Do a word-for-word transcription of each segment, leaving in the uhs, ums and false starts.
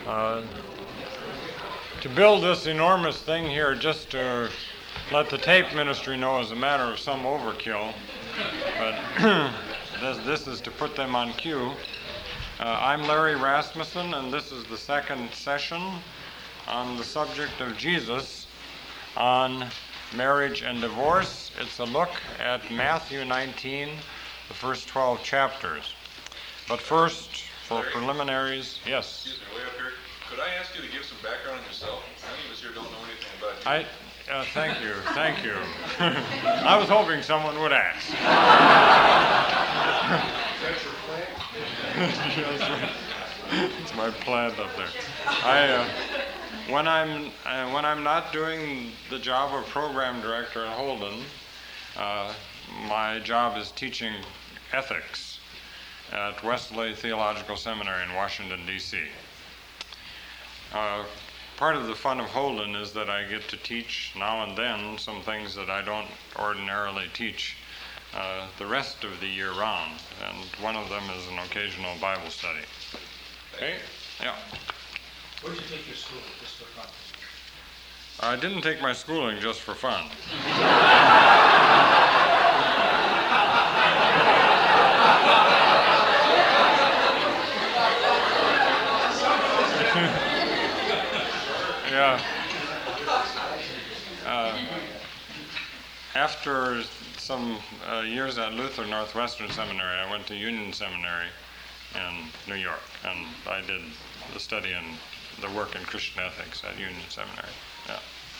Uh, to build this enormous thing here, just to let the tape ministry know is a matter of some overkill, but this, this is to put them on cue. Uh, I'm Larry Rasmussen, and this is the second session on the subject of Jesus on marriage and divorce. It's a look at Matthew nineteen, the first twelve chapters. But first, for Larry? preliminaries, yes. Excuse me, way up here. Could I ask you to give some background on yourself? Many of us here don't know anything about you. I, uh, thank you, thank you. I was hoping someone would ask. That's your plan? Yes, it's my plant up there. I, uh, when I'm uh, when I'm not doing the job of program director at Holden, uh, my job is teaching ethics at Wesley Theological Seminary in Washington, D C Uh, part of the fun of Holden is that I get to teach now and then some things that I don't ordinarily teach uh, the rest of the year round, and one of them is an occasional Bible study. Okay? Yeah. Where did you take your school, just for fun? I didn't take my schooling just for fun. Yeah. Uh, after some uh, years at Luther Northwestern Seminary, I went to Union Seminary in New York, and I did the study and the work in Christian ethics at Union Seminary. Yeah.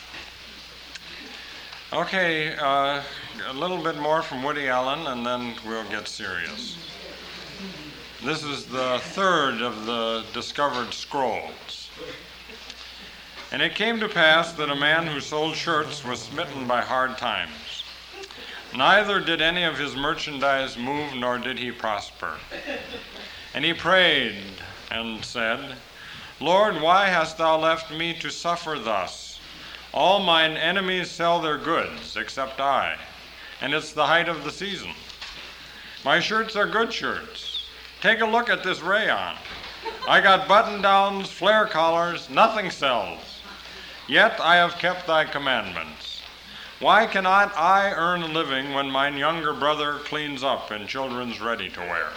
Okay, uh, a little bit more from Woody Allen, and then we'll get serious. This is the third of the discovered scrolls. And it came to pass that a man who sold shirts was smitten by hard times. Neither did any of his merchandise move, nor did he prosper. And he prayed and said, Lord, why hast thou left me to suffer thus? All mine enemies sell their goods, except I, and it's the height of the season. My shirts are good shirts. Take a look at this rayon. I got button-downs, flare collars, nothing sells. Yet I have kept thy commandments. Why cannot I earn a living when mine younger brother cleans up in children's ready to wear?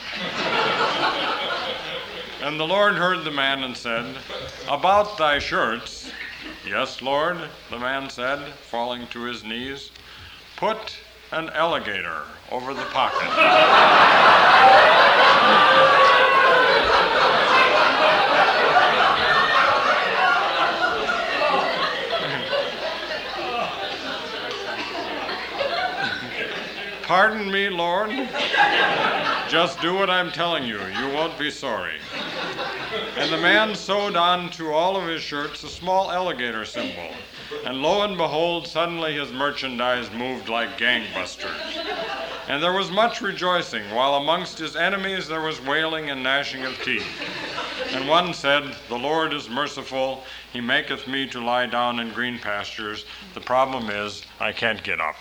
And the Lord heard the man and said, About thy shirts, yes, Lord, the man said, falling to his knees, put an alligator over the pocket. Pardon me, Lord. Just do what I'm telling you. You won't be sorry. And the man sewed on to all of his shirts a small alligator symbol. And lo and behold, suddenly his merchandise moved like gangbusters. And there was much rejoicing, while amongst his enemies there was wailing and gnashing of teeth. And one said, The Lord is merciful. He maketh me to lie down in green pastures. The problem is, I can't get up.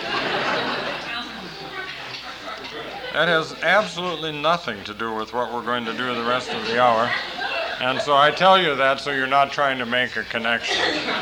That has absolutely nothing to do with what we're going to do the rest of the hour. And so I tell you that so you're not trying to make a connection.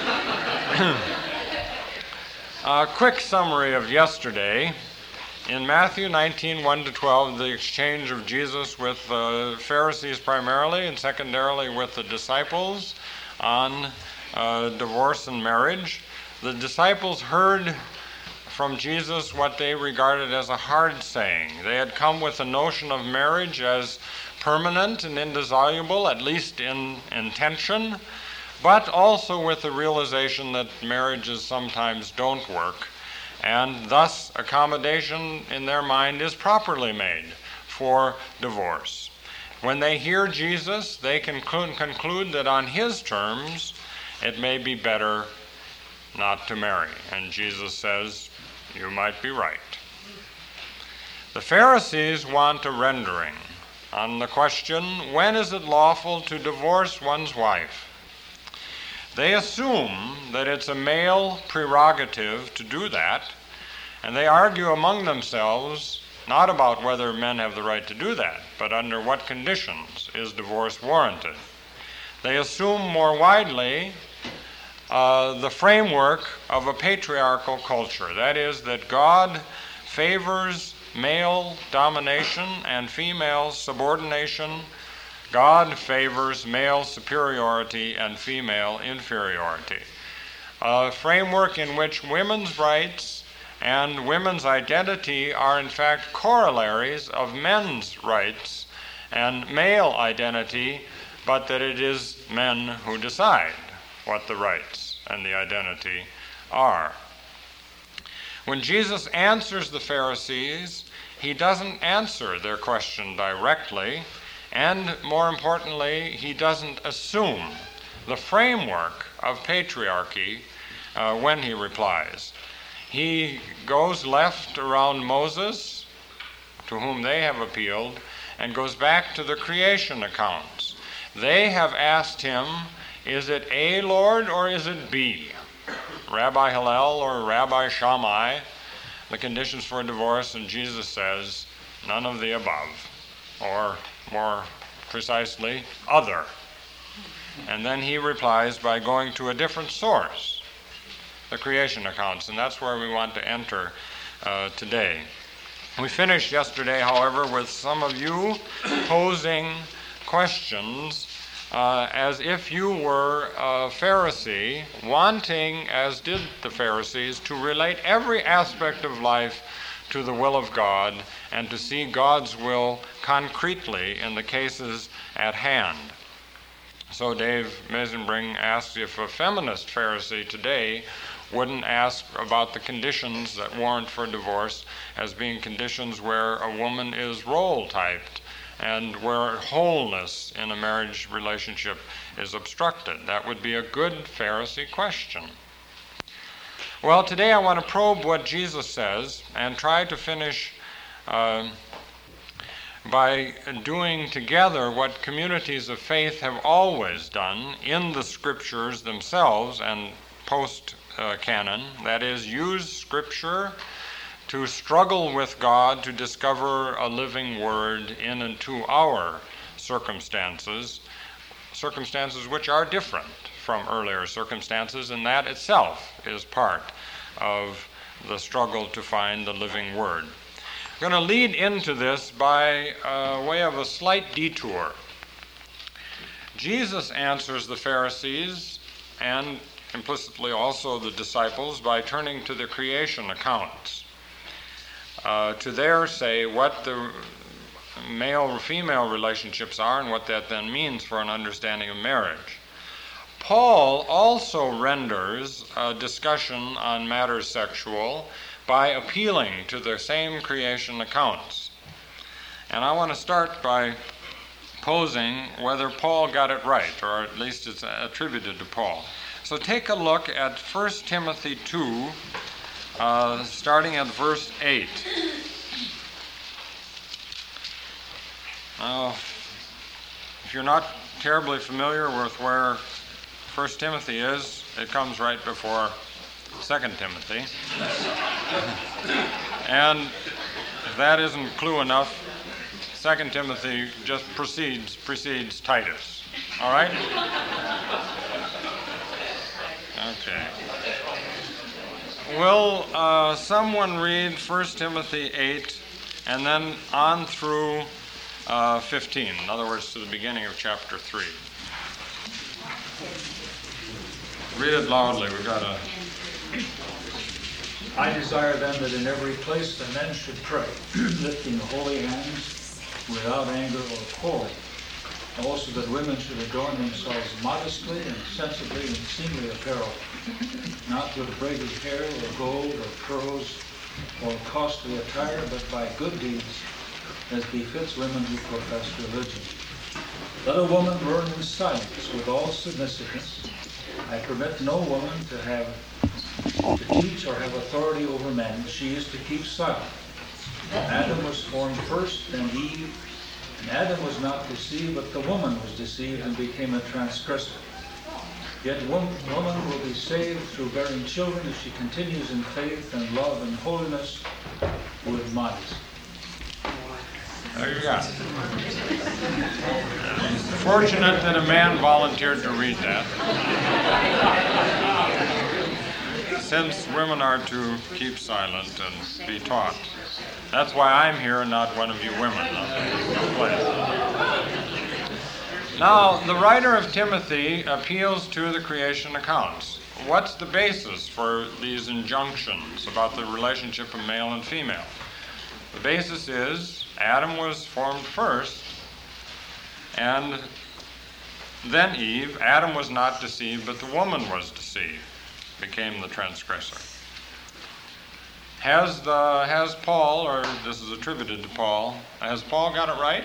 A quick summary of yesterday. In Matthew nineteen, one to twelve, the exchange of Jesus with the Pharisees primarily and secondarily with the disciples on uh, divorce and marriage. The disciples heard from Jesus what they regarded as a hard saying. They had come with the notion of marriage as permanent and indissoluble, at least in intention, but also with the realization that marriages sometimes don't work, and thus accommodation in their mind is properly made for divorce. When they hear Jesus, they can conclude that on his terms, it may be better not to marry. And Jesus says, you might be right. The Pharisees want a rendering on the question, when is it lawful to divorce one's wife? They assume that it's a male prerogative to do that, and they argue among themselves not about whether men have the right to do that, but under what conditions is divorce warranted. They assume more widely uh, the framework of a patriarchal culture. That is, that God favors male domination and female subordination. God favors male superiority and female inferiority. A framework in which women's rights and women's identity are in fact corollaries of men's rights and male identity, but that it is men who decide what the rights and the identity are. When Jesus answers the Pharisees, he doesn't answer their question directly, and more importantly, he doesn't assume the framework of patriarchy uh, when he replies. He goes left around Moses, to whom they have appealed, and goes back to the creation accounts. They have asked him, is it A, Lord, or is it B? Rabbi Hillel or Rabbi Shammai, the conditions for divorce, and Jesus says, none of the above, or more precisely, other. And then he replies by going to a different source, the creation accounts, and that's where we want to enter uh, today. We finished yesterday, however, with some of you posing questions uh, as if you were a Pharisee, wanting, as did the Pharisees, to relate every aspect of life to the will of God and to see God's will concretely in the cases at hand. So Dave Meisenbring asks if a feminist Pharisee today wouldn't ask about the conditions that warrant for divorce as being conditions where a woman is role-typed and where wholeness in a marriage relationship is obstructed. That would be a good Pharisee question. Well, today I want to probe what Jesus says and try to finish uh, by doing together what communities of faith have always done in the scriptures themselves and post-canon, uh, that is, use scripture to struggle with God to discover a living word in and to our circumstances, circumstances which are different from earlier circumstances, and that itself is part of the struggle to find the living word. I'm going to lead into this by uh, way of a slight detour. Jesus answers the Pharisees and implicitly also the disciples by turning to the creation accounts uh, to there say what the male-female relationships are and what that then means for an understanding of marriage. Paul also renders a discussion on matters sexual by appealing to the same creation accounts. And I want to start by posing whether Paul got it right, or at least it's attributed to Paul. So take a look at First Timothy two, uh, starting at verse eight. Now, if you're not terribly familiar with where First Timothy is, it comes right before Second Timothy. And if that isn't clue enough, Second Timothy just precedes precedes Titus. All right? Okay. Will uh, someone read First Timothy eight and then on through uh, fifteen? In other words, to the beginning of chapter three. Read it loudly. We've got a... I desire then that in every place the men should pray, lifting holy hands without anger or quarreling. Also that women should adorn themselves modestly and sensibly in seemly apparel, not with braided hair or gold or pearls or costly attire, but by good deeds, as befits women who profess religion. Let a woman learn in silence with all submissiveness. I permit no woman to have to teach or have authority over men. She is to keep silent. Adam was formed first, then Eve. And Adam was not deceived, but the woman was deceived and became a transgressor. Yet woman, woman will be saved through bearing children if she continues in faith and love and holiness with modesty. There you go. Fortunate that a man volunteered to read that. Since women are to keep silent and be taught. That's why I'm here and not one of you women. Now, the writer of Timothy appeals to the creation accounts. What's the basis for these injunctions about the relationship of male and female? The basis is Adam was formed first, and then Eve. Adam was not deceived, but the woman was deceived, became the transgressor. Has the has Paul, or this is attributed to Paul, has Paul got it right?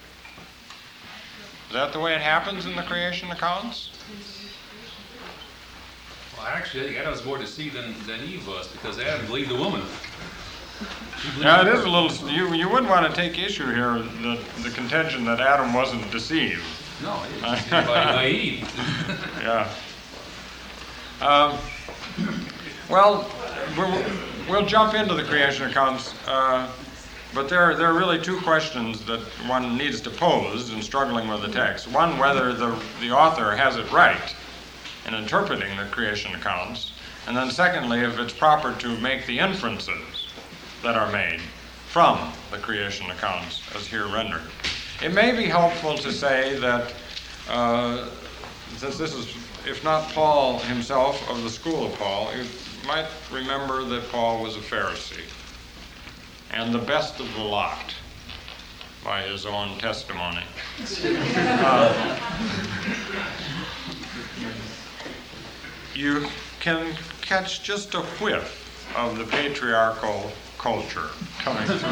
Is that the way it happens in the creation accounts? Well, actually, I think Adam was more deceived than, than Eve was, because Adam believed the woman. Yeah, it is a little, you, you would want to take issue here, the, the contention that Adam wasn't deceived. No, he was deceived by, by Eve. Yeah. Um, well, we'll, we'll jump into the creation accounts, uh, but there, there are really two questions that one needs to pose in struggling with the text. One, whether the, the author has it right in interpreting the creation accounts, and then secondly, if it's proper to make the inferences that are made from the creation accounts as here rendered. It may be helpful to say that, uh, since this is, if not Paul himself of the school of Paul, you might remember that Paul was a Pharisee, and the best of the lot, by his own testimony. Uh, you can catch just a whiff of the patriarchal culture coming through.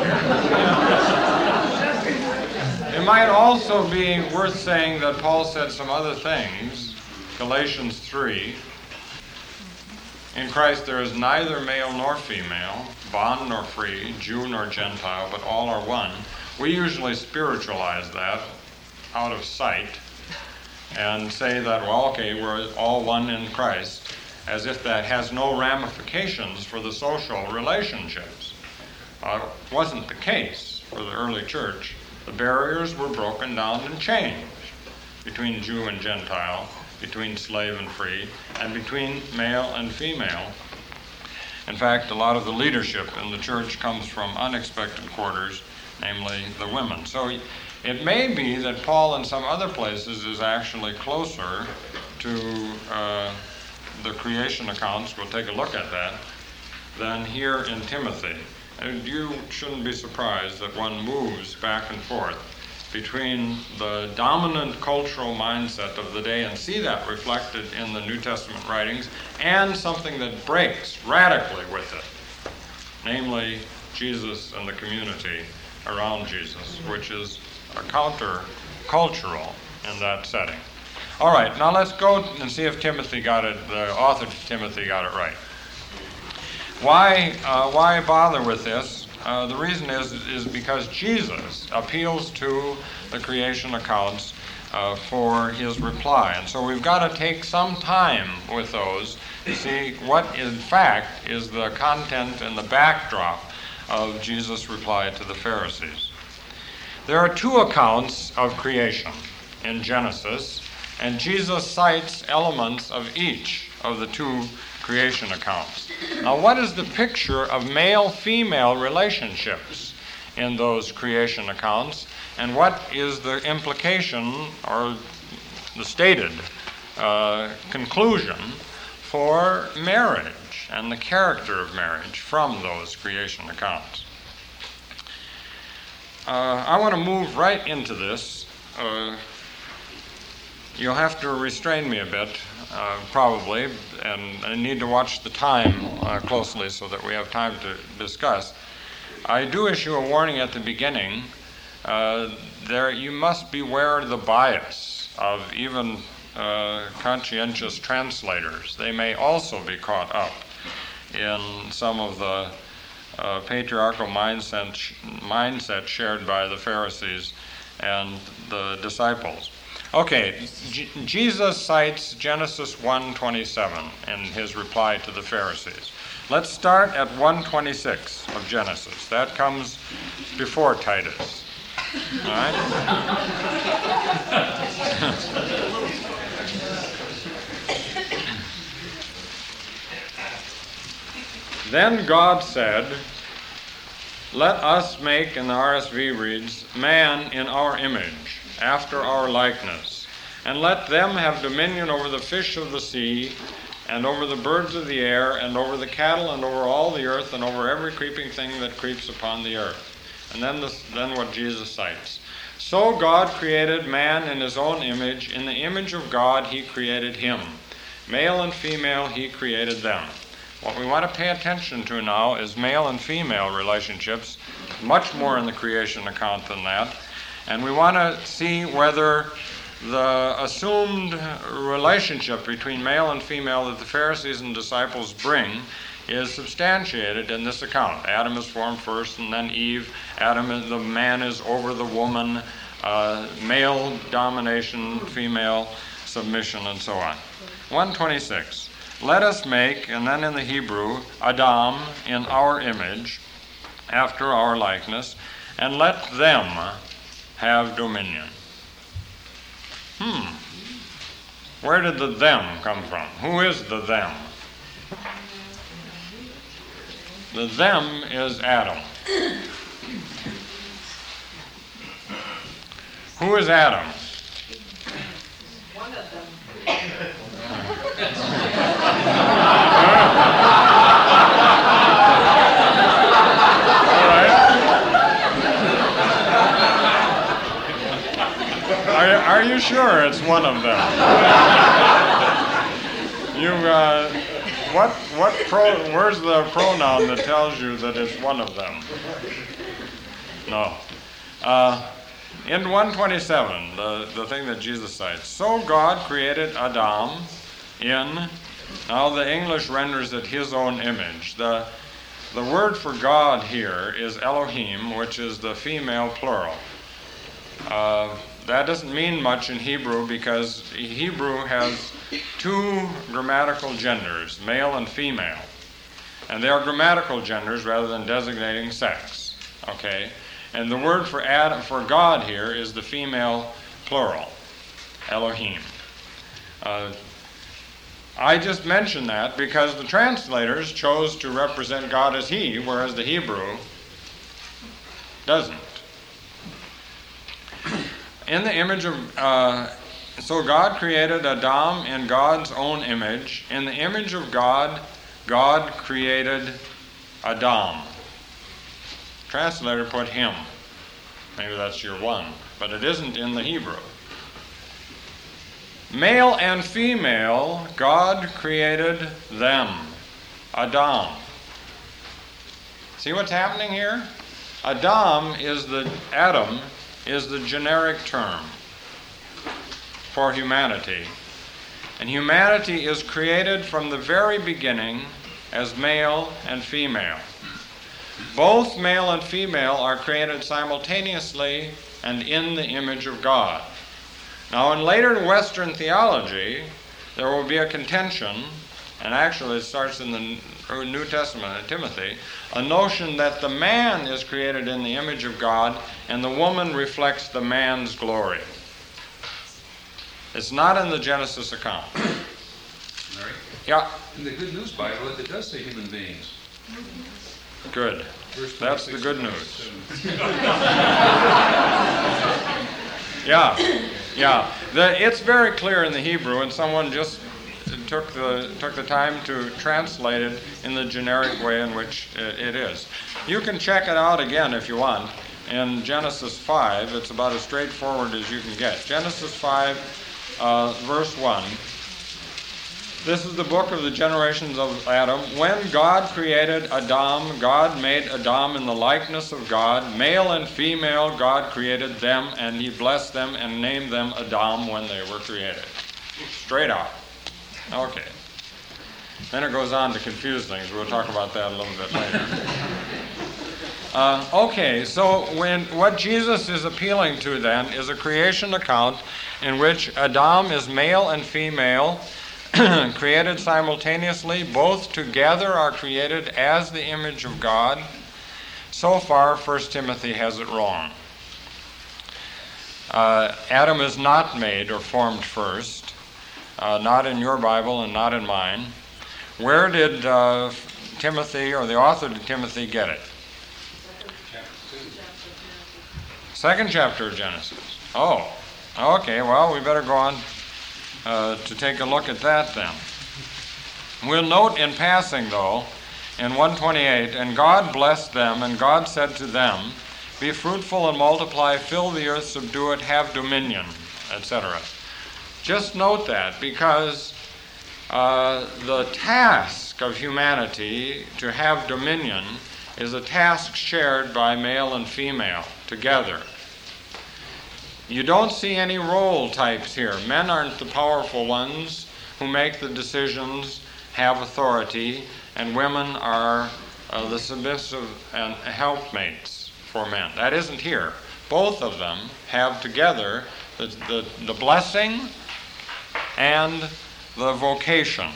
It might also be worth saying that Paul said some other things. Galatians three, in Christ there is neither male nor female, bond nor free, Jew nor Gentile, but all are one. We usually spiritualize that out of sight and say that, well, okay, we're all one in Christ, as if that has no ramifications for the social relationships. Uh, it wasn't the case for the early church. The barriers were broken down and changed between Jew and Gentile, between slave and free, and between male and female. In fact, a lot of the leadership in the church comes from unexpected quarters, namely the women. So it may be that Paul in some other places is actually closer to uh, the creation accounts, we'll take a look at that, than here in Timothy. And you shouldn't be surprised that one moves back and forth between the dominant cultural mindset of the day and see that reflected in the New Testament writings, and something that breaks radically with it, namely Jesus and the community around Jesus, which is a counter-cultural in that setting. All right, now let's go and see if Timothy got it, the author of Timothy got it right. Why, uh, why bother with this? Uh, the reason is, is because Jesus appeals to the creation accounts uh, for his reply. And so we've got to take some time with those to see what, in fact, is the content and the backdrop of Jesus' reply to the Pharisees. There are two accounts of creation in Genesis, and Jesus cites elements of each of the two creation accounts. Now, what is the picture of male-female relationships in those creation accounts, and what is the implication or the stated uh, conclusion for marriage and the character of marriage from those creation accounts? Uh, I want to move right into this. Uh, you'll have to restrain me a bit, uh, probably, and I need to watch the time uh, closely so that we have time to discuss. I do issue a warning at the beginning. Uh, there, you must beware the bias of even uh, conscientious translators. They may also be caught up in some of the uh, patriarchal mindset, mindset shared by the Pharisees and the disciples. Okay, J- Jesus cites Genesis one twenty-seven in his reply to the Pharisees. Let's start at one twenty-six of Genesis. That comes before Titus. All right? Then God said, let us make, in the R S V reads, man in our image, after our likeness, and let them have dominion over the fish of the sea, and over the birds of the air, and over the cattle, and over all the earth, and over every creeping thing that creeps upon the earth. And then, this, then what Jesus cites. So God created man in his own image. In the image of God he created him. Male and female he created them. What we want to pay attention to now is male and female relationships, much more in the creation account than that. And we want to see whether the assumed relationship between male and female that the Pharisees and disciples bring is substantiated in this account. Adam is formed first, and then Eve. Adam, is, the man is over the woman, uh, male domination, female submission, and so on. one twenty-six. Let us make, and then in the Hebrew, Adam in our image, after our likeness, and let them have dominion. Hmm. Where did the them come from? Who is the them? The them is Adam. Who is Adam? One of them. All right. Are, are you sure it's one of them? You, uh, what, what pro, where's the pronoun that tells you that it's one of them? No. Uh, in one twenty-seven, the, the thing that Jesus cites, so God created Adam in, now the English renders it his own image. The, the word for God here is Elohim, which is the female plural. Uh, that doesn't mean much in Hebrew because Hebrew has two grammatical genders, male and female. And they are grammatical genders rather than designating sex. Okay? And the word for Adam, for God here is the female plural, Elohim. Uh, I just mentioned that because the translators chose to represent God as he, whereas the Hebrew doesn't. In the image of, uh, so God created Adam in God's own image. In the image of God, God created Adam. Translator put him. Maybe that's your one, but it isn't in the Hebrew. Male and female, God created them. Adam. See what's happening here? Adam is the, Adam is the generic term for humanity. And humanity is created from the very beginning as male and female. Both male and female are created simultaneously and in the image of God. Now, in later Western theology, there will be a contention, and actually it starts in the New Testament in Timothy, a notion that the man is created in the image of God and the woman reflects the man's glory. It's not in the Genesis account. Mary? Yeah, In the Good News Bible, it does say human beings. good. Verse That's the twenty-six, good news. twenty-seven. Yeah, yeah. The, it's very clear in the Hebrew, and someone just took the took the time to translate it in the generic way in which it, it is. You can check it out again if you want. In Genesis five, it's about as straightforward as you can get. Genesis five, uh, verse one. This is the book of the generations of Adam. When God created Adam, God made Adam in the likeness of God. Male and female, God created them, and he blessed them and named them Adam when they were created. Straight out. Okay. Then it goes on to confuse things. We'll talk about that a little bit later. Uh, okay, so when what Jesus is appealing to then is a creation account in which Adam is male and female, created simultaneously, both together are created as the image of God. So far, First Timothy has it wrong. Uh, Adam is not made or formed first, uh, not in your Bible and not in mine. Where did uh, Timothy, or the author to Timothy, get it? Second chapter of Genesis. Oh, okay, well, we better go on uh, to take a look at that then. We'll note in passing, though, in one twenty-eight, and God blessed them, and God said to them, be fruitful and multiply, fill the earth, subdue it, have dominion, et cetera. Just note that, because uh, the task of humanity to have dominion is a task shared by male and female together. You don't see any role types here. Men aren't the powerful ones who make the decisions, have authority, and women are uh, the submissive and helpmates for men. That isn't here. Both of them have together the, the, the blessing and the vocation.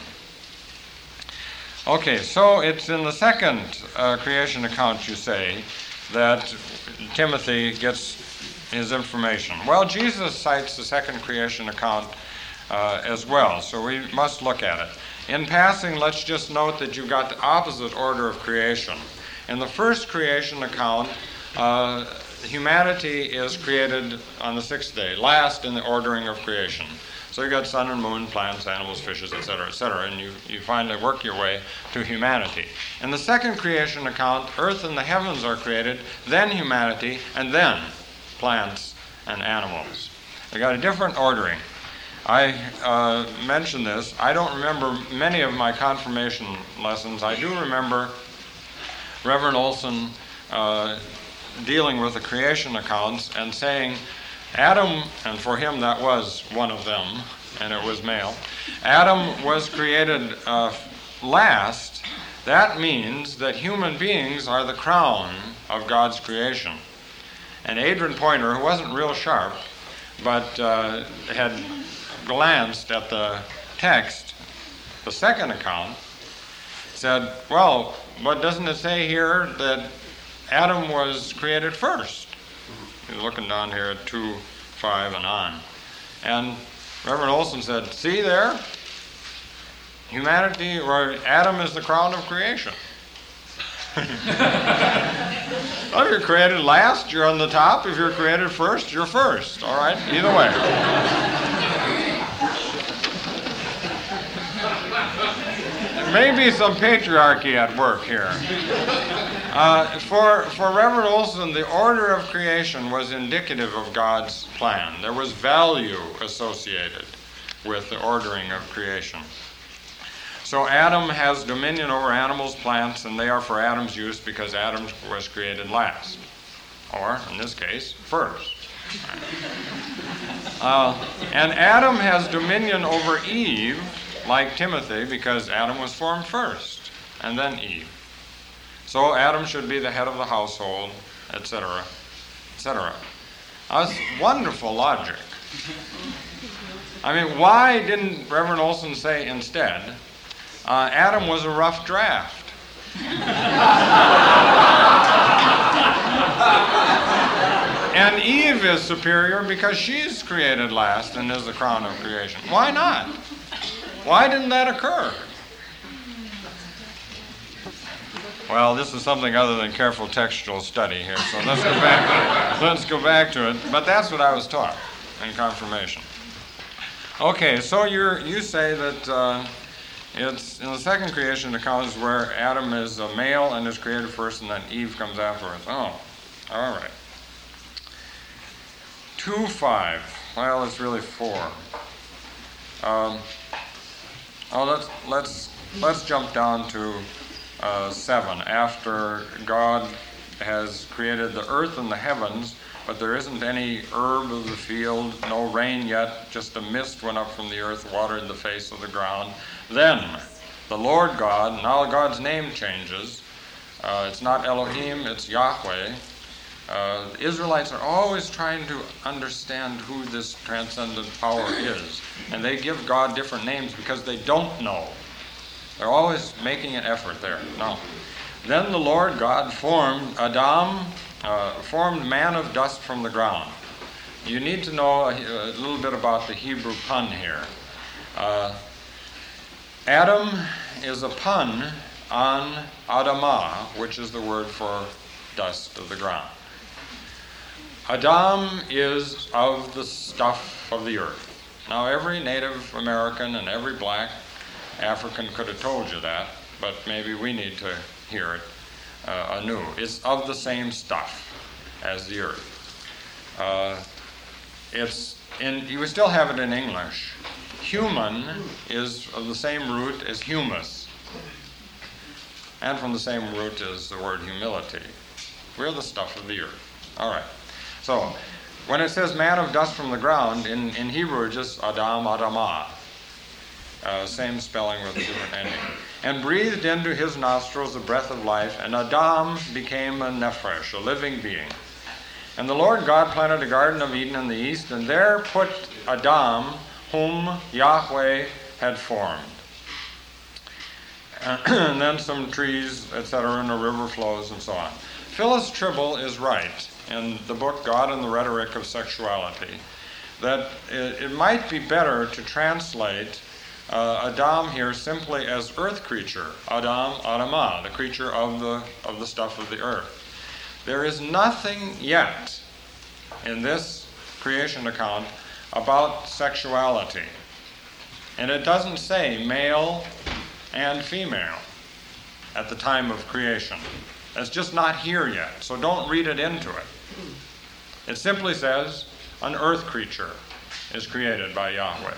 Okay, so it's in the second uh, creation account, you say, that Timothy gets his information. Well, Jesus cites the second creation account uh, as well, so we must look at it. In passing, let's just note that you've got the opposite order of creation. In the first creation account, uh, humanity is created on the sixth day, last in the ordering of creation. So you've got sun and moon, plants, animals, fishes, et cetera, et cetera, and you, you finally work your way to humanity. In the second creation account, earth and the heavens are created, then humanity, and then plants and animals. They got a different ordering. I uh, mentioned this. I don't remember many of my confirmation lessons. I do remember Reverend Olson uh, dealing with the creation accounts and saying, Adam, and for him that was one of them, and it was male, Adam was created uh, last. That means that human beings are the crown of God's creation. And Adrian Pointer, who wasn't real sharp, but uh, had glanced at the text, the second account, said, well, but doesn't it say here that Adam was created first? He's looking down here at two, five, and on. And Reverend Olson said, see there? Humanity, or Adam is the crown of creation. Well, if you're created last, you're on the top. If you're created first, you're first. All right? Either way. There may be some patriarchy at work here. Uh, for, for Reverend Olson, the order of creation was indicative of God's plan. There was value associated with the ordering of creation. So Adam has dominion over animals, plants, and they are for Adam's use because Adam was created last. Or, in this case, first. Uh, and Adam has dominion over Eve, like Timothy, because Adam was formed first, and then Eve. So Adam should be the head of the household, et cetera, et cetera. That's wonderful logic. I mean, why didn't Reverend Olson say instead, uh, Adam was a rough draft? And Eve is superior because she's created last and is the crown of creation. Why not? Why didn't that occur? Well, this is something other than careful textual study here, so let's go back. Let's go back to it. But that's what I was taught in confirmation. Okay, so you you say that uh, it's in the second creation account is where Adam is a male and is created first, and then Eve comes afterwards. Oh, all right. Two five. Well, it's really four. Um, oh, let's let's let's jump down to. Uh, seven, after God has created the earth and the heavens, but there isn't any herb of the field, no rain yet, just a mist went up from the earth, watered the face of the ground. Then the Lord God, now God's name changes. Uh, it's not Elohim, it's Yahweh. Uh, the Israelites are always trying to understand who this transcendent power is, and they give God different names because they don't know. They're always making an effort there. No. Then the Lord God formed Adam, uh, formed man of dust from the ground. you need to know a, a little bit about the Hebrew pun here. Uh, Adam is a pun on Adamah, which is the word for dust of the ground. Adam is of the stuff of the earth. Now, every Native American and every black African could have told you that, but maybe we need to hear it uh, anew. It's of the same stuff as the earth. Uh, it's in, you would still have it in English. Human is of the same root as humus, and from the same root as the word humility. We're the stuff of the earth. All right. So, when it says man of dust from the ground, in, in Hebrew it's just Adam, Adamah. Uh, same spelling with a different ending. And breathed into his nostrils the breath of life, and Adam became a nephesh, a living being. And the Lord God planted a garden of Eden in the east, and there put Adam, whom Yahweh had formed. And then some trees, et cetera, and a river flows, and so on. Phyllis Tribble is right in the book God and the Rhetoric of Sexuality that it, it might be better to translate uh, Adam here simply as earth creature, Adam, Adamah, the creature of the of the stuff of the earth. There is nothing yet in this creation account about sexuality, and it doesn't say male and female at the time of creation. It's just not here yet, so don't read it into it. It simply says an earth creature is created by Yahweh.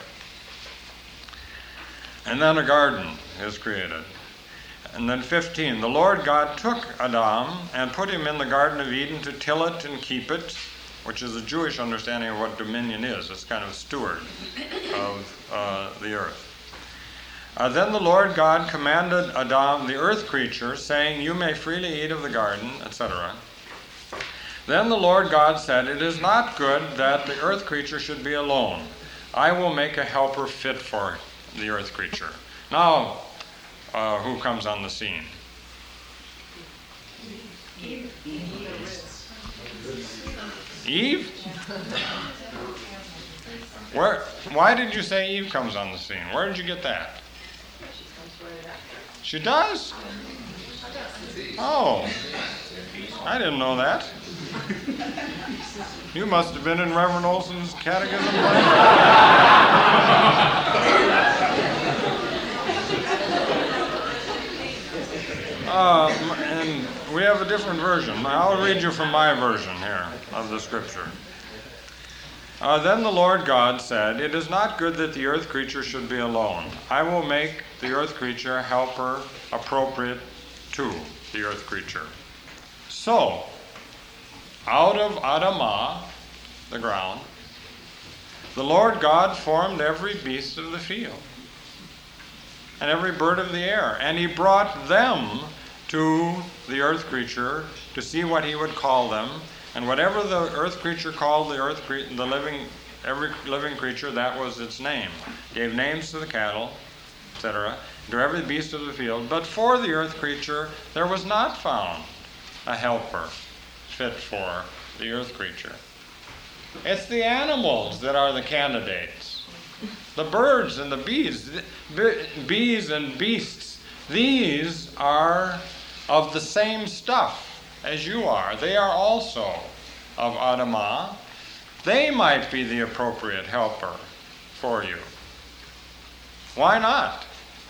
And then a garden is created. And then fifteen, the Lord God took Adam and put him in the Garden of Eden to till it and keep it, which is a Jewish understanding of what dominion is. It's kind of a steward of uh, the earth. Uh, then the Lord God commanded Adam, the earth creature, saying, you may freely eat of the garden, et cetera. Then the Lord God said, it is not good that the earth creature should be alone. I will make a helper fit for the earth creature. Now, uh, who comes on the scene? Eve? Where? Why did you say Eve comes on the scene? Where did you get that? She does? Oh, I didn't know that. You must have been in Reverend Olson's catechism. uh, and we have a different version. I'll read you from my version here of the scripture. Uh, then the Lord God said, it is not good that the earth creature should be alone. I will make the earth creature a helper appropriate to the earth creature. So, out of Adamah, the ground, the Lord God formed every beast of the field and every bird of the air, and he brought them to the earth creature to see what he would call them. And whatever the earth creature called the earth, cre- the living, every living creature, that was its name. Gave names to the cattle, et cetera, to every beast of the field. But for the earth creature, there was not found a helper fit for the earth creature. It's the animals that are the candidates. The birds and the bees, the bees and beasts. These are of the same stuff as you are. They are also of Adamah. They might be the appropriate helper for you. Why not?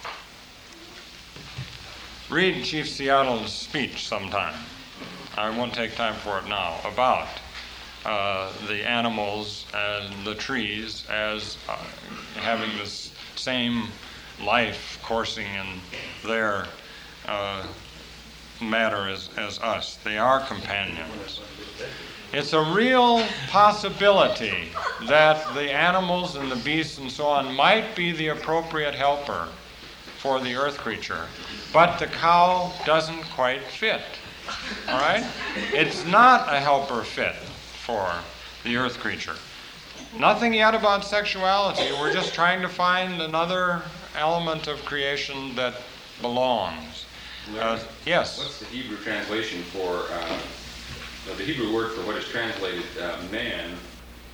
Read Chief Seattle's speech sometime. I won't take time for it now, about uh, the animals and the trees as uh, having this same life coursing in their uh, matter as, as us. They are companions. It's a real possibility that the animals and the beasts and so on might be the appropriate helper for the earth creature, but the cow doesn't quite fit. All right? It's not a helper fit for the earth creature. Nothing yet about sexuality. We're just trying to find another element of creation that belongs. Uh, yes? What's the Hebrew translation for, uh, the Hebrew word for what is translated uh, man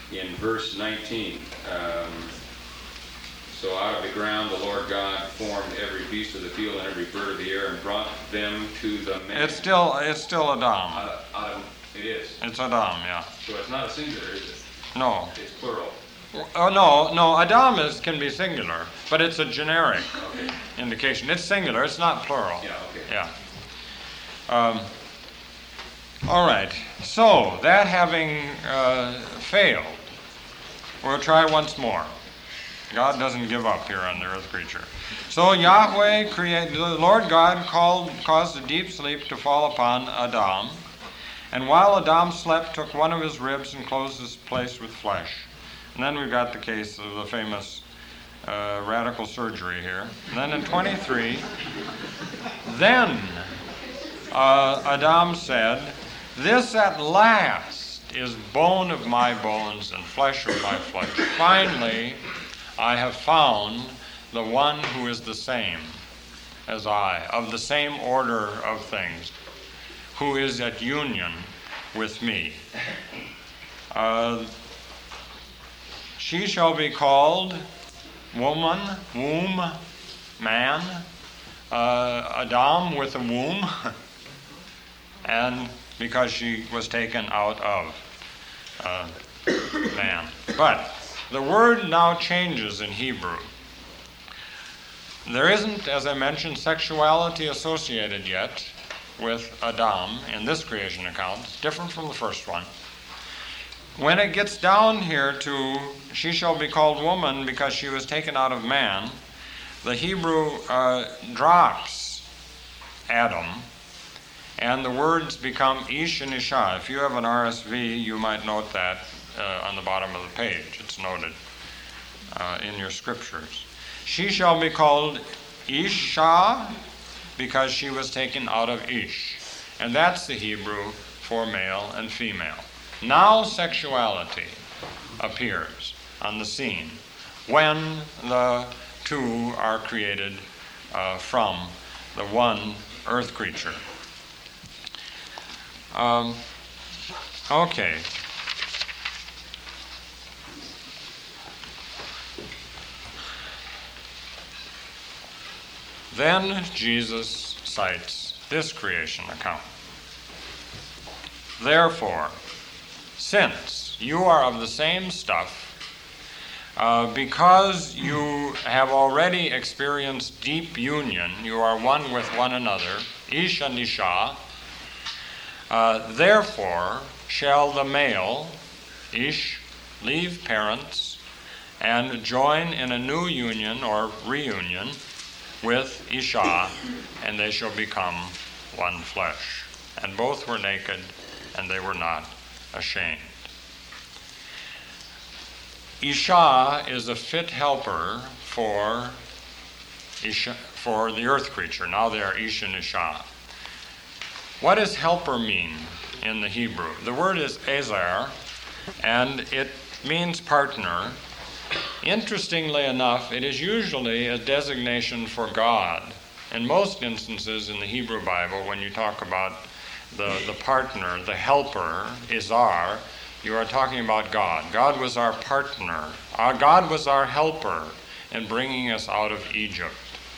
in verse nineteen. Um, so out of the ground the Lord God formed every beast of the field and every bird of the air and brought them to the man. It's still it's still Adam. Out of, out of, it is. It's Adam, yeah. So it's not a singular, is it? No. It's plural. Oh no, no. Adam is can be singular, but it's a generic Okay. indication. It's singular. It's not plural. Yeah, okay. Yeah. Um, all right. So that having uh, failed, we'll try once more. God doesn't give up here on the earth creature. So Yahweh created, the Lord God called, caused a deep sleep to fall upon Adam, and while Adam slept, took one of his ribs and closed his place with flesh. And then we've got the case of the famous uh, radical surgery here. And then in twenty-three, then uh, Adam said, "This at last is bone of my bones and flesh of my flesh. Finally, I have found the one who is the same as I, of the same order of things, who is at union with me. Uh, she shall be called woman, womb, man, uh, Adam with a womb, and because she was taken out of uh, man." But the word now changes in Hebrew. There isn't, as I mentioned, sexuality associated yet with Adam in this creation account. It's different from the first one. When it gets down here to, "she shall be called woman because she was taken out of man," the Hebrew uh, drops Adam, and the words become ish and isha. If you have an R S V, you might note that uh, on the bottom of the page. It's noted uh, in your scriptures. She shall be called Isha because she was taken out of Ish. And that's the Hebrew for male and female. Now sexuality appears on the scene when the two are created uh, from the one earth creature. Um, okay. Then Jesus cites this creation account. "Therefore, since you are of the same stuff, uh, because you have already experienced deep union, you are one with one another, ish and isha, uh, therefore shall the male, ish, leave parents and join in a new union or reunion with Isha, and they shall become one flesh. And both were naked, and they were not ashamed." Isha is a fit helper for Isha, for the earth creature. Now they are Ish and Isha. What does helper mean in the Hebrew? The word is ezer, and it means partner. Interestingly enough, it is usually a designation for God. In most instances in the Hebrew Bible, when you talk about the, the partner, the helper, Izar, you are talking about God. God was our partner. Our God was our helper in bringing us out of Egypt.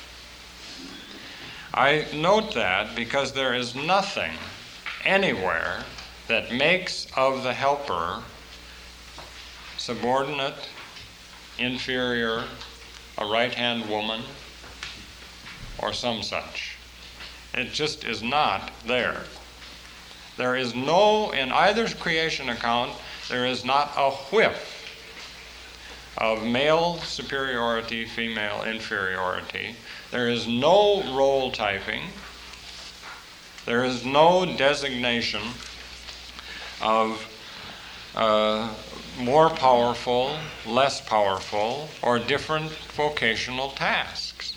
I note that because there is nothing anywhere that makes of the helper subordinate, inferior, a right-hand woman, or some such. It just is not there. There is no, in either creation account, there is not a whiff of male superiority, female inferiority. There is no role typing. There is no designation of uh, more powerful, less powerful, or different vocational tasks.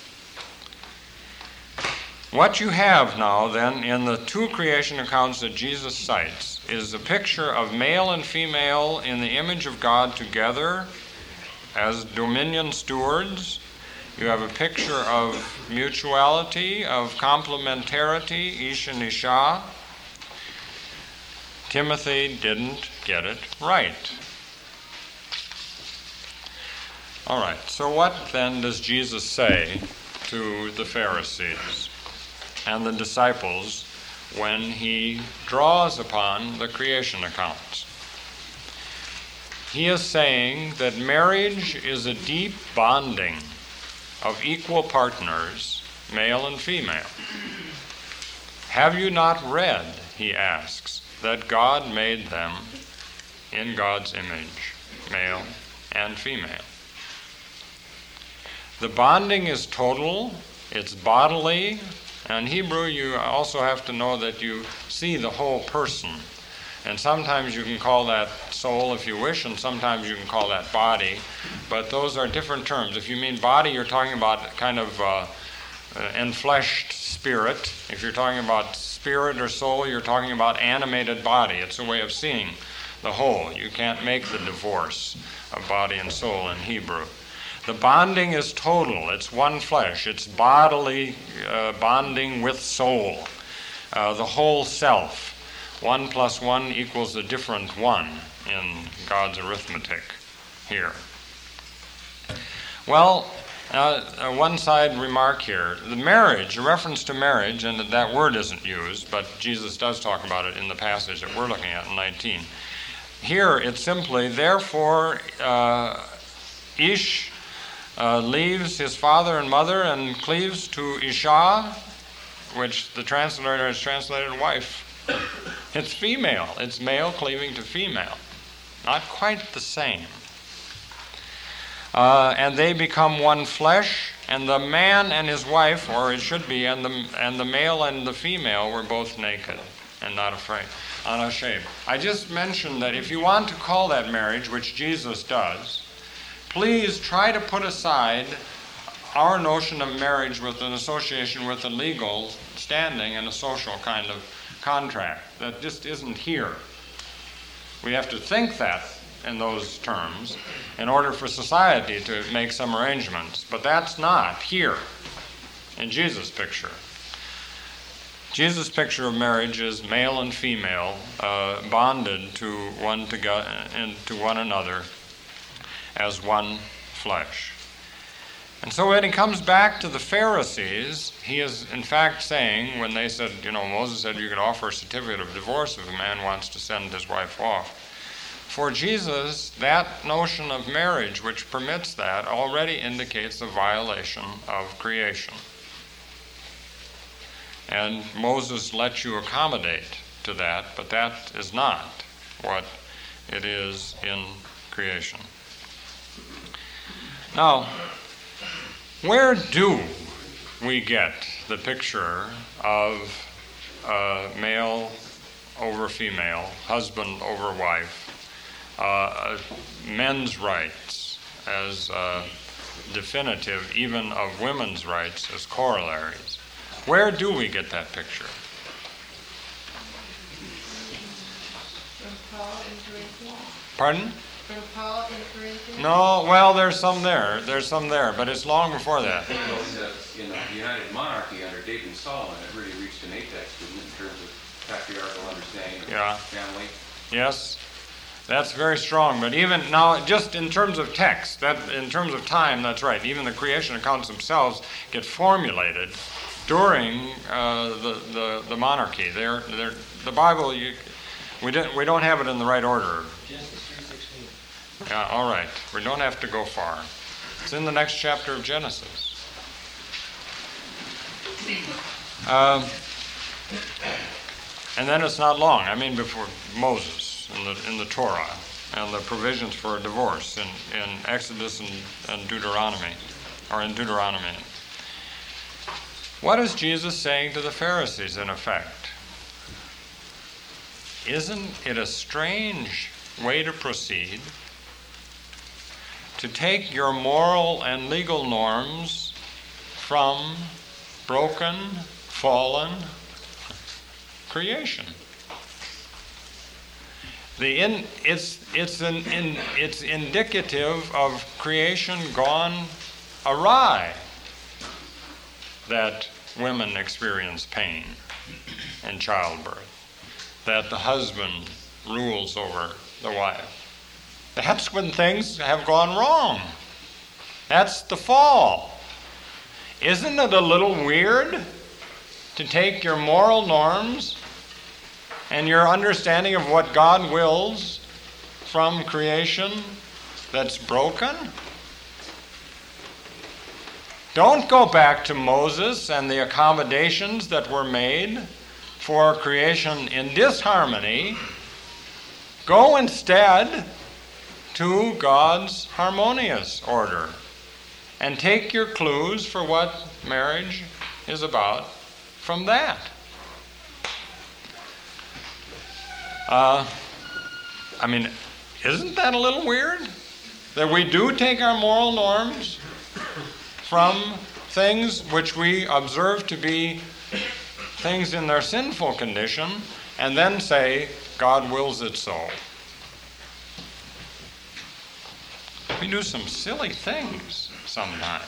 What you have now, then, in the two creation accounts that Jesus cites is a picture of male and female in the image of God together as dominion stewards. You have a picture of mutuality, of complementarity, Ish and Isha. Timothy didn't get it right. All right, so what then does Jesus say to the Pharisees and the disciples when he draws upon the creation accounts? He is saying that marriage is a deep bonding of equal partners, male and female. Have you not read, he asks, that God made them in God's image, male and female? The bonding is total, it's bodily, and in Hebrew you also have to know that you see the whole person. And sometimes you can call that soul if you wish, and sometimes you can call that body, but those are different terms. If you mean body, you're talking about kind of uh, enfleshed spirit. If you're talking about spirit or soul, you're talking about animated body. It's a way of seeing the whole. You can't make the divorce of body and soul in Hebrew. The bonding is total. It's one flesh. It's bodily uh, bonding with soul, uh, the whole self. One plus one equals a different one in God's arithmetic here. Well, uh, uh, one side remark here. The marriage, a reference to marriage, and that word isn't used, but Jesus does talk about it in the passage that we're looking at in nineteen. Here it's simply, therefore, uh, Ish uh, leaves his father and mother and cleaves to Isha, which the translator has translated wife. It's female. It's male cleaving to female. Not quite the same. Uh, and they become one flesh, and the man and his wife, or it should be, and the and the male and the female were both naked and not afraid, unashamed. I just mentioned that if you want to call that marriage, which Jesus does, please try to put aside our notion of marriage with an association with a legal standing and a social kind of contract. That just isn't here. We have to think that in those terms in order for society to make some arrangements. But that's not here in Jesus' picture. Jesus' picture of marriage is male and female uh, bonded to one to, go, and to one another as one flesh. And so when he comes back to the Pharisees, he is in fact saying, when they said, you know, Moses said you could offer a certificate of divorce if a man wants to send his wife off. For Jesus, that notion of marriage which permits that already indicates a violation of creation. And Moses lets you accommodate to that, but that is not what it is in creation. Now, where do we get the picture of uh, male over female, husband over wife, uh, men's rights as uh, definitive, even of women's rights as corollaries? Where do we get that picture? From Paul in Corinthians. Pardon? From Paul in Corinthians. No, well, there's some there. There's some there, but it's long before that. In the United Monarchy under David and Solomon, it really reached an apex, didn't it, in terms of patriarchal understanding of Yeah. family? Yes, that's very strong. But even now, just in terms of text, that in terms of time, that's right. Even the creation accounts themselves get formulated during uh, the, the the monarchy. They're, they're, the Bible, you, we don't we don't have it in the right order. Genesis three sixteen. Yeah, all right. We don't have to go far. It's in the next chapter of Genesis. Um, and then it's not long. I mean, before Moses in the in the Torah and the provisions for a divorce in, in Exodus and, and Deuteronomy, or in Deuteronomy. What is Jesus saying to the Pharisees, in effect? Isn't it a strange way to proceed to take your moral and legal norms from broken, fallen creation? The in, it's it's an in, it's indicative of creation gone awry that women experience pain in childbirth, that the husband rules over the wife. That's when things have gone wrong. That's the fall. Isn't it a little weird to take your moral norms and your understanding of what God wills from creation that's broken? Don't go back to Moses and the accommodations that were made for creation in disharmony. Go instead to God's harmonious order and take your clues for what marriage is about from that. Uh, I mean, isn't that a little weird? That we do take our moral norms from things which we observe to be things in their sinful condition and then say, God wills it so. We do some silly things sometimes.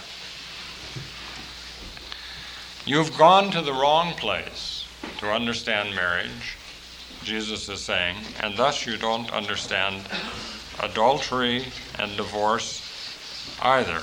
You've gone to the wrong place to understand marriage, Jesus is saying, and thus you don't understand adultery and divorce either.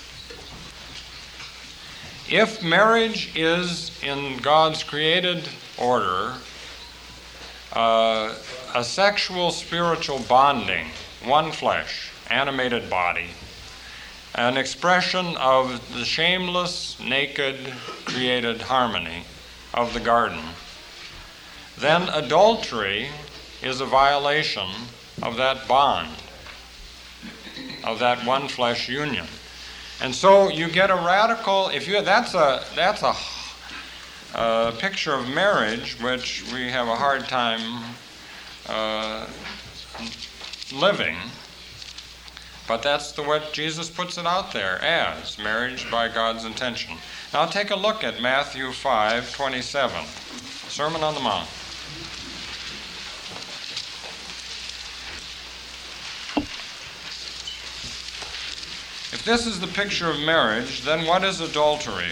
If marriage is in God's created order, uh, a sexual spiritual bonding, one flesh, animated body, an expression of the shameless, naked, created harmony of the garden, then adultery is a violation of that bond, of that one flesh union. And so you get a radical, if you, that's a, that's a, a picture of marriage which we have a hard time uh, living. But that's the what Jesus puts it out there as, marriage by God's intention. Now take a look at Matthew five twenty-seven, Sermon on the Mount. If this is the picture of marriage, then what is adultery?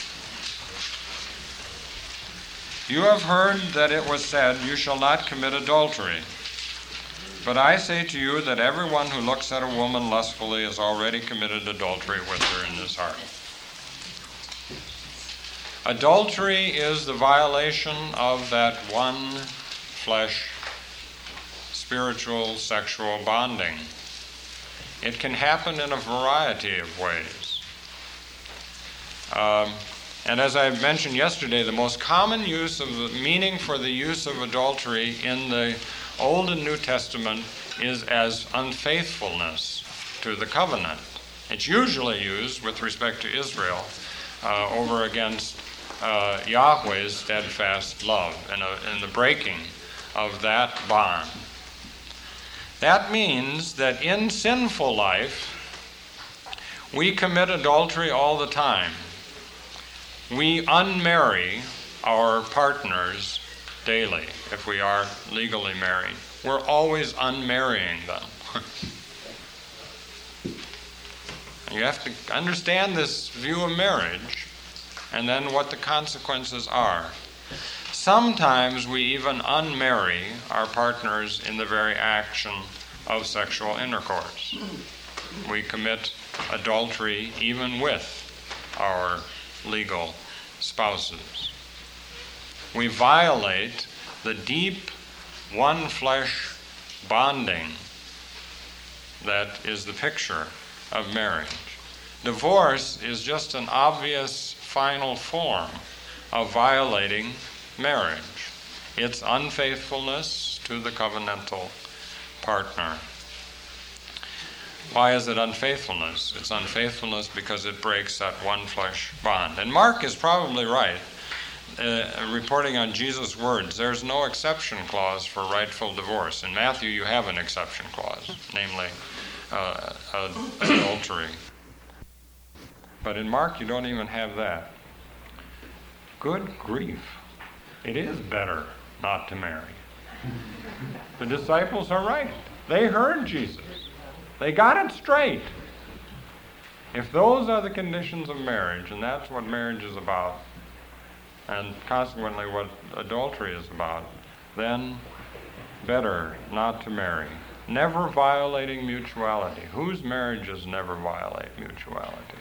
You have heard that it was said, you shall not commit adultery. But I say to you that everyone who looks at a woman lustfully has already committed adultery with her in his heart. Adultery is the violation of that one flesh spiritual sexual bonding. It can happen in a variety of ways. Um, and as I mentioned yesterday, the most common use of the meaning for the use of adultery in the Old and New Testament is as unfaithfulness to the covenant. It's usually used with respect to Israel uh, over against uh, Yahweh's steadfast love and, uh, and the breaking of that bond. That means that in sinful life, we commit adultery all the time. We unmarry our partners daily if we are legally married. We're always unmarrying them. You have to understand this view of marriage and then what the consequences are. Sometimes we even unmarry our partners in the very action of sexual intercourse. We commit adultery even with our legal spouses. We violate the deep one flesh bonding that is the picture of marriage. Divorce is just an obvious final form of violating marriage. It's unfaithfulness to the covenantal partner. Why is it unfaithfulness? It's unfaithfulness because it breaks that one flesh bond. And Mark is probably right, uh, reporting on Jesus' words. There's no exception clause for rightful divorce. In Matthew, you have an exception clause, namely uh, uh, adultery. But in Mark, you don't even have that. Good grief. It is better not to marry. The disciples are right. They heard Jesus. They got it straight. If those are the conditions of marriage, and that's what marriage is about, and consequently what adultery is about, then better not to marry. never violating mutuality. Whose marriages never violate mutuality?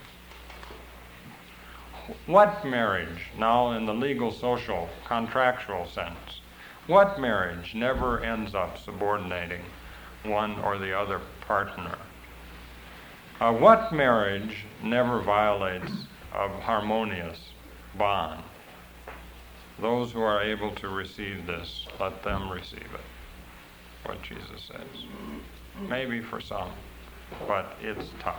What marriage, now in the legal, social, contractual sense, what marriage never ends up subordinating one or the other partner? Uh, what marriage never violates a harmonious bond? Those who are able to receive this, let them receive it, what Jesus says. Maybe for some, but it's tough.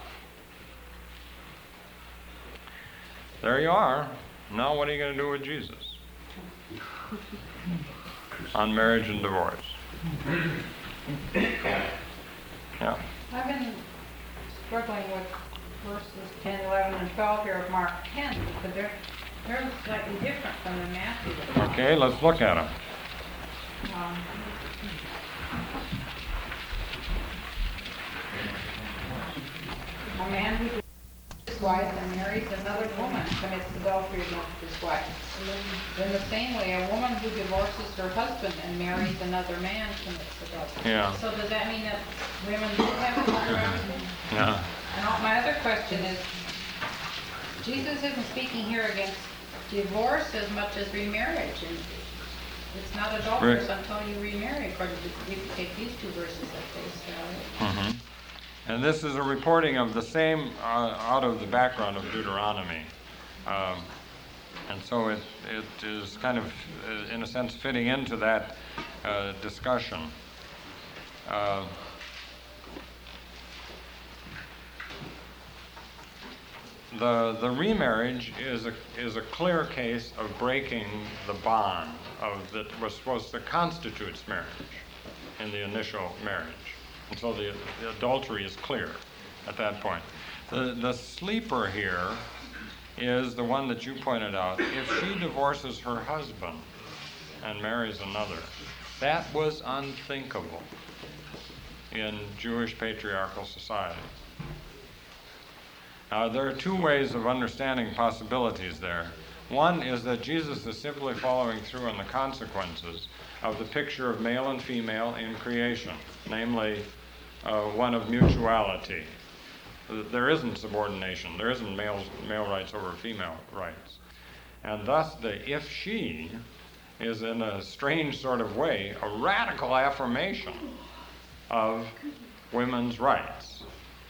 There you are. Now what are you going to do with Jesus? On marriage and divorce. Yeah. I've been struggling with verses ten, eleven, and twelve here of Mark ten, because they're, they're slightly different from the Matthew. Okay, let's look at them. Um, A man who his wife and marries another woman commits adultery against his wife. In the same way, a woman who divorces her husband and marries another man commits adultery. Yeah. So does that mean that women do have another husband? Yeah. And all- my other question is, Jesus isn't speaking here against divorce as much as remarriage, and it's not adulterous Right. until you remarry, according to, if you take these two verses at face value. hmm And this is a reporting of the same uh, out of the background of Deuteronomy. Um, and so it, it is kind of, uh, in a sense, fitting into that uh, discussion. Uh, the the remarriage is a is a clear case of breaking the bond of that was supposed to constitute marriage in the initial marriage. And so the, the adultery is clear at that point. The, the sleeper here is the one that you pointed out. If she divorces her husband and marries another, that was unthinkable in Jewish patriarchal society. Now, there are two ways of understanding possibilities there. One is that Jesus is simply following through on the consequences of the picture of male and female in creation, namely uh, one of mutuality. There isn't subordination. There isn't male, male rights over female rights. And thus the if she is in a strange sort of way a radical affirmation of women's rights.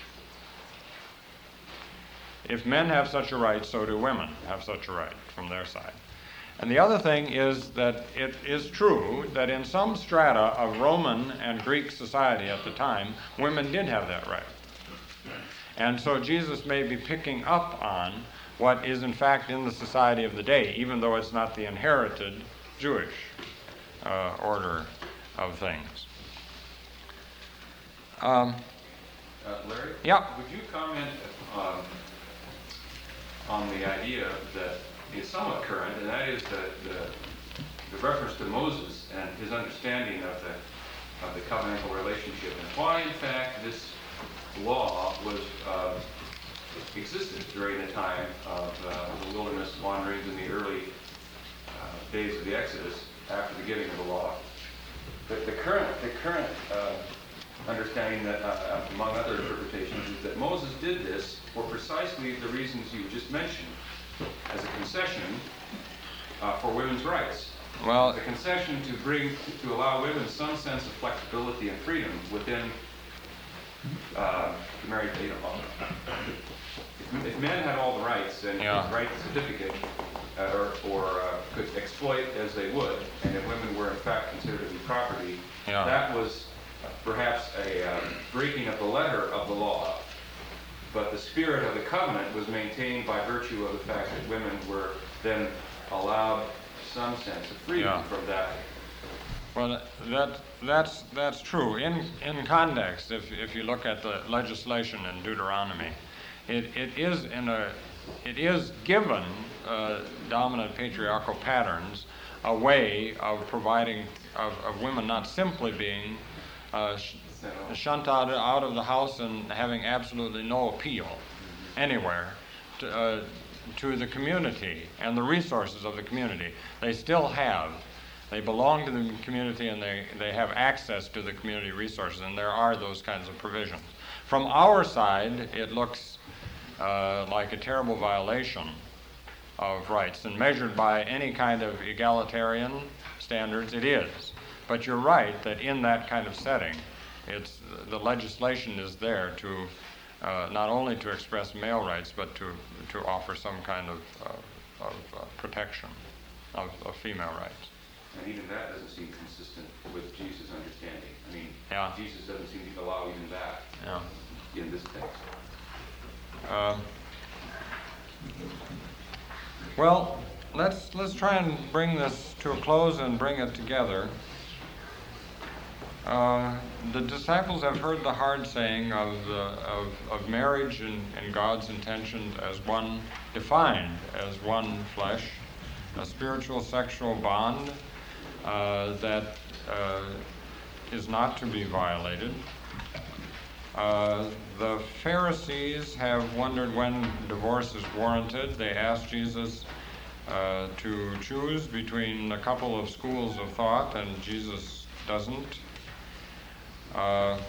If men have such a right, so do women have such a right from their side. And the other thing is that it is true that in some strata of Roman and Greek society at the time, women did have that right. And so Jesus may be picking up on what is in fact in the society of the day, even though it's not the inherited Jewish uh, order of things. Um, Uh, Larry? Yeah. Would you comment um, on the idea that is somewhat current, and that is the, the, the reference to Moses and his understanding of the of the covenantal relationship, and why, in fact, this law was uh, existed during the time of uh, the wilderness wanderings in the early uh, days of the Exodus after the giving of the law. The, the current the current uh, understanding that, uh, among other interpretations, is that Moses did this for precisely the reasons you just mentioned, as a concession uh, for women's rights. well, A concession to bring, to allow women some sense of flexibility and freedom within uh, the married, you know, if, if men had all the rights and Yeah. could write the certificate uh, or, or uh, could exploit as they would, and if women were in fact considered to be property, Yeah. that was perhaps a uh, breaking of the letter of the law. But the spirit of the covenant was maintained by virtue of the fact that women were then allowed some sense of freedom Yeah. from that. well, that that's that's true. In in context, if if you look at the legislation in Deuteronomy, it it is in a it is given uh, dominant patriarchal patterns a way of providing of, of women not simply being uh, sh- shunned out, out of the house and having absolutely no appeal anywhere to, uh, to the community and the resources of the community. They still have They belong to the community and they, they have access to the community resources, and there are those kinds of provisions. From our side, it looks uh, like a terrible violation of rights, and measured by any kind of egalitarian standards, it is. But you're right that in that kind of setting, it's, the legislation is there to uh, not only to express male rights, but to, to offer some kind of, uh, of uh, protection of, of female rights. And even that doesn't seem consistent with Jesus' understanding. I mean, Yeah. Jesus doesn't seem to allow even that Yeah. in this text. Uh, well, let's let's try and bring this to a close and bring it together. Uh, the disciples have heard the hard saying of the, of, of marriage and, and God's intentions as one, defined as one flesh, a spiritual sexual bond uh, that uh, is not to be violated. Uh, the Pharisees have wondered when divorce is warranted. They asked Jesus uh, to choose between a couple of schools of thought, and Jesus doesn't. Uh,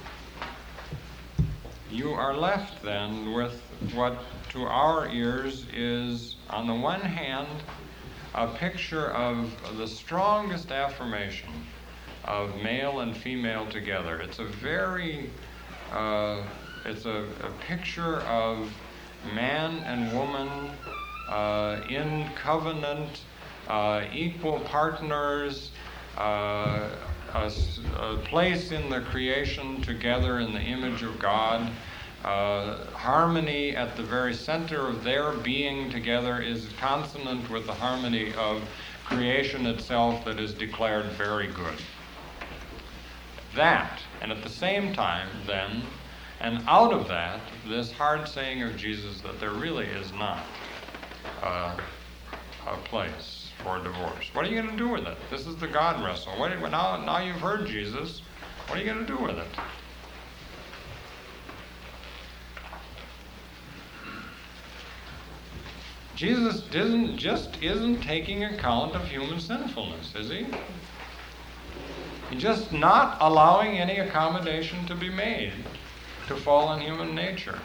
you are left then with what to our ears is, on the one hand, a picture of the strongest affirmation of male and female together. It's a very, uh, it's a, a picture of man and woman uh, in covenant, uh, equal partners, uh, a, a place in the creation together in the image of God. Uh, harmony at the very center of their being together is consonant with the harmony of creation itself that is declared very good. That, and at the same time, then, and out of that, this hard saying of Jesus that there really is not uh, a place for divorce. What are you going to do with it? This is the God wrestle. What, now, now you've heard Jesus. What are you going to do with it? Jesus isn't, just isn't taking account of human sinfulness, is he? He's just not allowing any accommodation to be made to fallen human nature.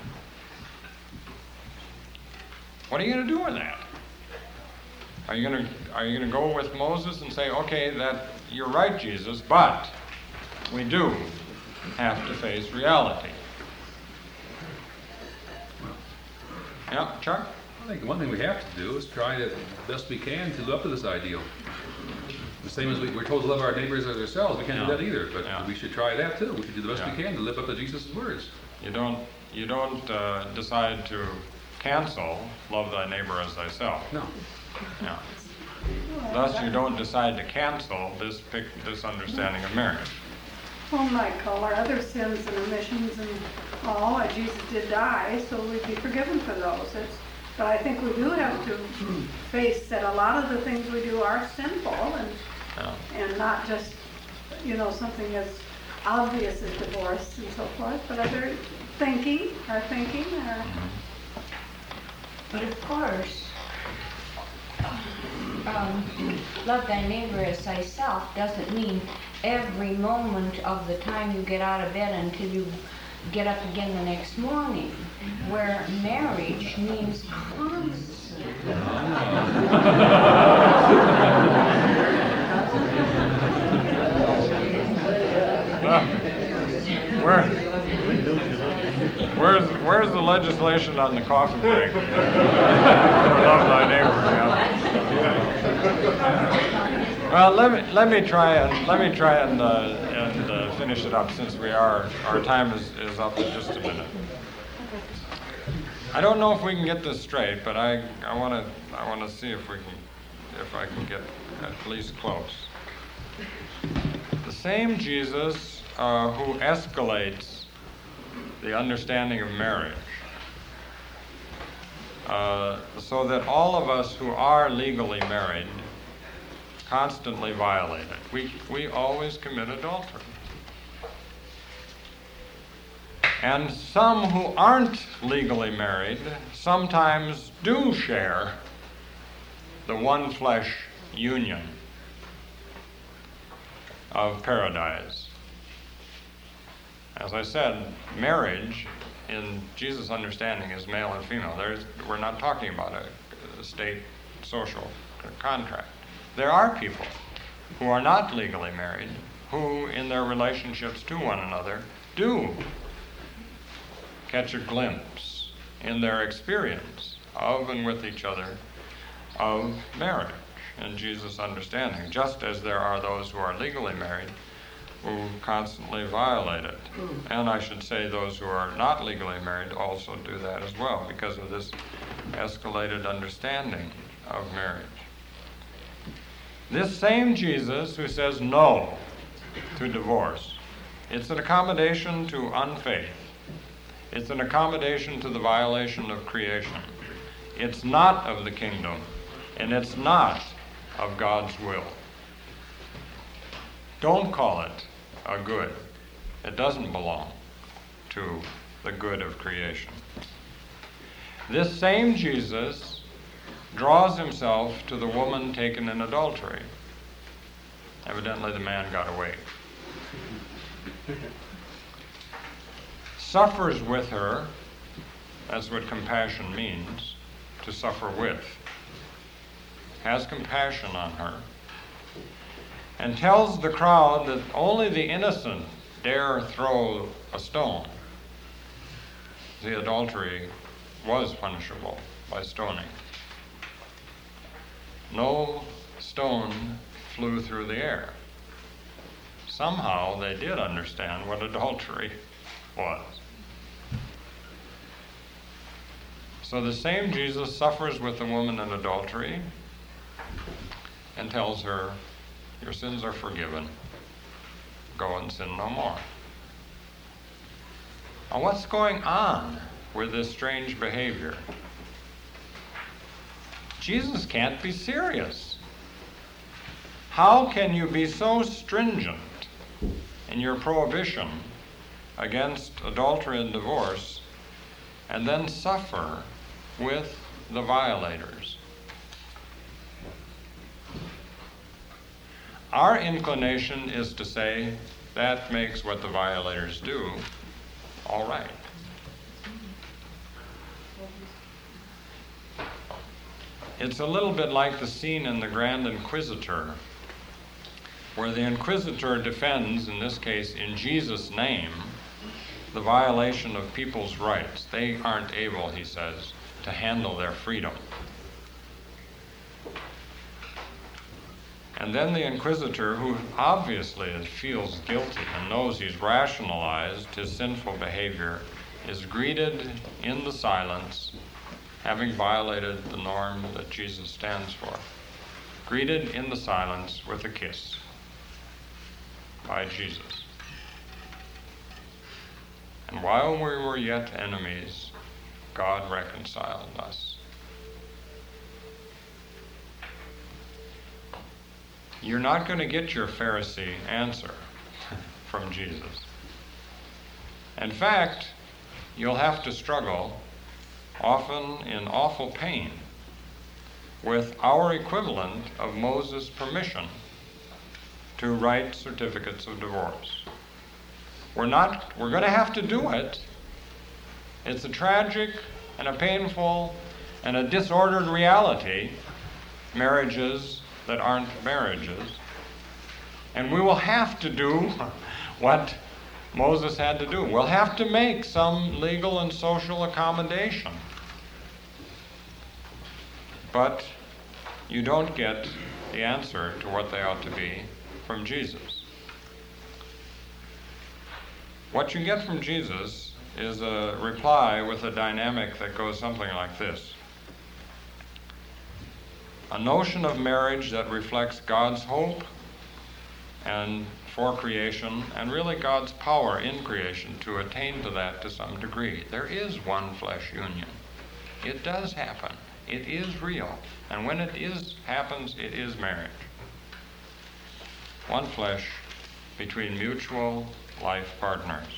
What are you going to do with that? Are you going to are you going to go with Moses and say, okay, that you're right, Jesus, but we do have to face reality? Yeah, Chuck? I think one thing we have to do is try the best we can to live up to this ideal. The same as we, we're told to love our neighbors as ourselves. We can't Yeah. do that either, but Yeah. we should try that too. We should do the best Yeah. we can to live up to Jesus' words. You don't you don't uh, decide to cancel love thy neighbor as thyself. No. Yeah. Thus, you don't decide to cancel this pic, this understanding of marriage. Well, Michael, our other sins and omissions and all, uh, Jesus did die, so we'd be forgiven for those. It's, but I think we do have to face that a lot of the things we do are sinful, and Yeah. and not just, you know, something as obvious as divorce and so forth, but other thinking, our thinking, our... But of course, um, love thy neighbor as thyself doesn't mean every moment of the time you get out of bed until you get up again the next morning, where marriage means constant. Where, where's where's the legislation on the coffee break? Love thy neighbor. Yeah. Well, let me let me try and let me try and uh, and uh, finish it up, since we are our time is, is up in just a minute. I don't know if we can get this straight, but I I want to I want to see if we can if I can get at least close. The same Jesus uh, who escalates the understanding of marriage, uh, so that all of us who are legally married constantly violate it. We, we always commit adultery. And some who aren't legally married sometimes do share the one flesh union of paradise. As I said, marriage in Jesus' understanding is male and female. There's, we're not talking about a, a state social contract. There are people who are not legally married who, in their relationships to one another, do catch a glimpse in their experience of and with each other of marriage in Jesus' understanding, just as there are those who are legally married who constantly violate it. And I should say those who are not legally married also do that as well because of this escalated understanding of marriage. This same Jesus who says no to divorce, it's an accommodation to unfaith. It's an accommodation to the violation of creation. It's not of the kingdom, and it's not of God's will. Don't call it a good. It doesn't belong to the good of creation. This same Jesus draws himself to the woman taken in adultery. Evidently the man got away. Suffers with her, that's what compassion means, to suffer with. Has compassion on her, and tells the crowd that only the innocent dare throw a stone. The adultery was punishable by stoning. No stone flew through the air. Somehow they did understand what adultery was. So the same Jesus suffers with the woman in adultery and tells her, your sins are forgiven. Go and sin no more. Now what's going on with this strange behavior? Jesus can't be serious. How can you be so stringent in your prohibition against adultery and divorce and then suffer with the violators? Our inclination is to say that makes what the violators do all right. It's a little bit like the scene in The Grand Inquisitor, where the Inquisitor defends, in this case in Jesus' name, the violation of people's rights. They aren't able, he says, to handle their freedom. And then the Inquisitor, who obviously feels guilty and knows he's rationalized his sinful behavior, is greeted in the silence, having violated the norm that Jesus stands for, greeted in the silence with a kiss by Jesus. And while we were yet enemies, God reconciled us. You're not going to get your Pharisee answer from Jesus. In fact, you'll have to struggle, often in awful pain, with our equivalent of Moses' permission to write certificates of divorce. We're not, we're going to have to do it. It's a tragic and a painful and a disordered reality, marriages that aren't marriages. And we will have to do what Moses had to do. We'll have to make some legal and social accommodation. But you don't get the answer to what they ought to be from Jesus. What you get from Jesus is a reply with a dynamic that goes something like this. A notion of marriage that reflects God's hope and for creation, and really God's power in creation to attain to that to some degree. There is one flesh union. It does happen. It is real. And when it is happens, it is marriage. One flesh between mutual life partners.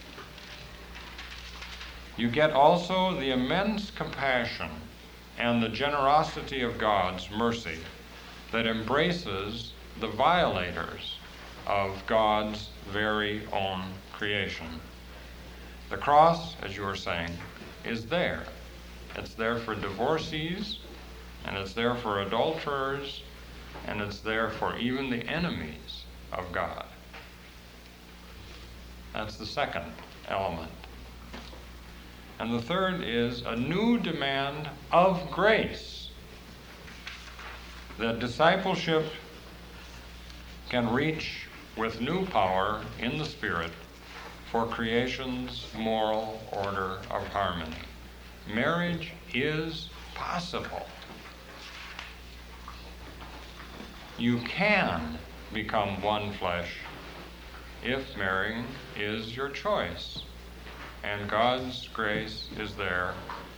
You get also the immense compassion and the generosity of God's mercy that embraces the violators of God's very own creation. The cross, as you were saying, is there. It's there for divorcees, and it's there for adulterers, and it's there for even the enemies of God. That's the second element. And the third is a new demand of grace. That discipleship can reach with new power in the Spirit for creation's moral order of harmony. Marriage is possible. You can become one flesh if marrying is your choice. And God's grace is there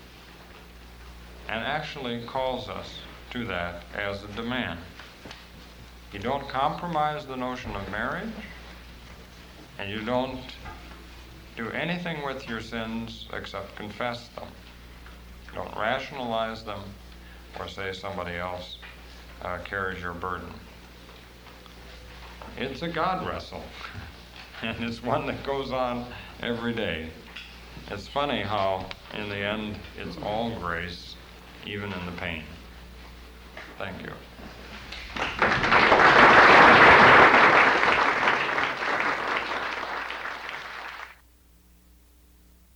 and actually calls us to that as a demand. You don't compromise the notion of marriage, and you don't do anything with your sins except confess them. Don't rationalize them or say somebody else uh, carries your burden. It's a God wrestle, and it's one that goes on every day. It's funny how, in the end, it's all grace, even in the pain. Thank you.